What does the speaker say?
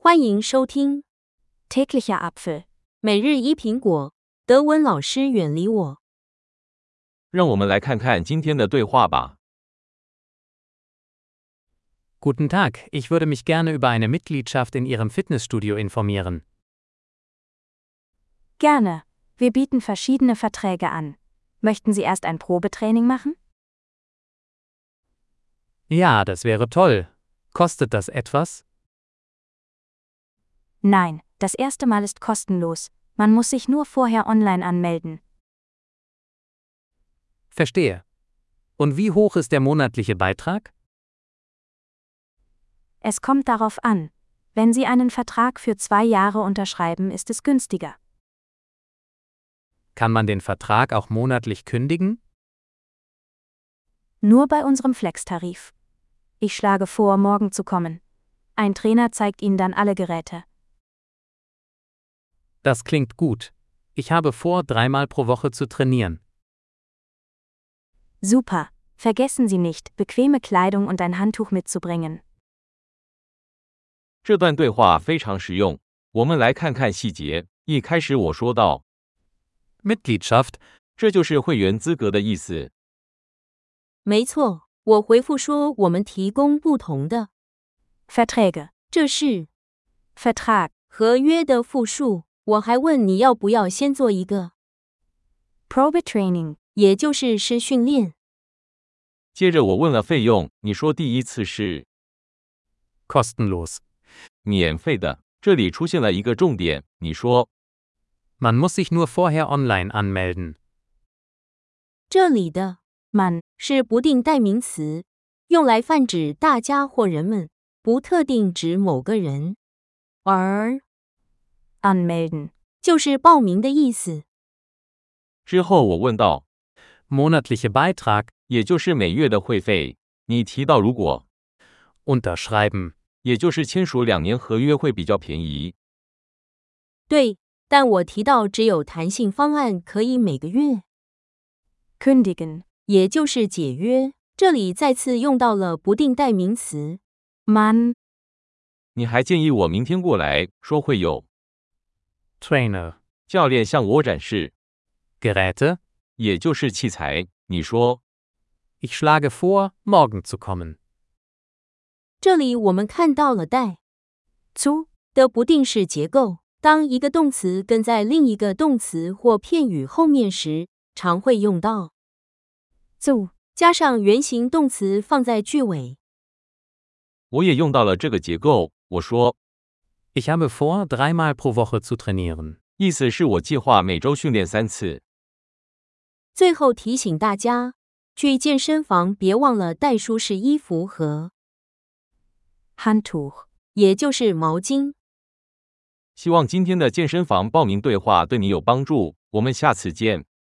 欢迎收听 Täglicher Apfel. 每日一苹果，德文老师远离我。 让我们来看看今天的对话吧。 Guten Tag, ich würde mich gerne über eine Mitgliedschaft in Ihrem Fitnessstudio informieren. Gerne. Wir bieten verschiedene Verträge an. Möchten Sie erst ein Probetraining machen? Ja, das wäre toll. Kostet das etwas? Nein, das erste Mal ist kostenlos. Man muss sich nur vorher online anmelden. Verstehe. Und wie hoch ist der monatliche Beitrag? Es kommt darauf an. Wenn Sie einen Vertrag für 2 Jahre unterschreiben, ist es günstiger. Kann man den Vertrag auch monatlich kündigen? Nur bei unserem Flex-Tarif. Ich schlage vor, morgen zu kommen. Ein Trainer zeigt Ihnen dann alle Geräte. Das klingt gut. Ich habe vor, 3-mal pro Woche zu trainieren. Super. Vergessen Sie nicht, bequeme Kleidung und ein Handtuch mitzubringen. 这段对话非常实用，我们来看看细节。一开始我说到 Mitgliedschaft, 这就是会员资格的意思。 没错，我回复说我们提供不同的， Verträge. 这是 Vertrag. 合约的复数。我还问你要不要先做一个， Probetraining. 也就是试训练。 接着我问了费用，你说第一次是 kostenlos. 免费的，这里出现了一个重点，你说 Man muss sich nur vorher online anmelden. 这里的 Man. 是不定代名词，用来泛指大家或人们，不特定指某个人。而 Anmelden. 就是报名的意思。 之后我问到， Monatliche Beitrag, 也就是每月的会费，你提到如果 unterschreiben. 也就是签署2年合约会比较便宜。 对，但我提到只有弹性方案可以每个月， Kündigen. 也就是解约。这里再次用到了不定代名词。 Man. 你还建议我明天过来，说会有 Trainer. 教练向我展示， Geräte. 也就是器材。你说 Ich schlage vor, morgen zu kommen. 这里我们看到了带 Zu. 的不定式结构。当一个动词跟在另一个动词或片语后面时，常会用到 Zu. 加上原形动词放在句尾。 我也用到了这个结构。我说 Ich habe vor, 3-mal pro Woche zu trainieren. 意思是我计划每周训练3次。 最后提醒大家，去健身房别忘了带舒适衣服和 Handtuch. 也就是毛巾。 希望今天的健身房报名对话对你有帮助，我们下次见。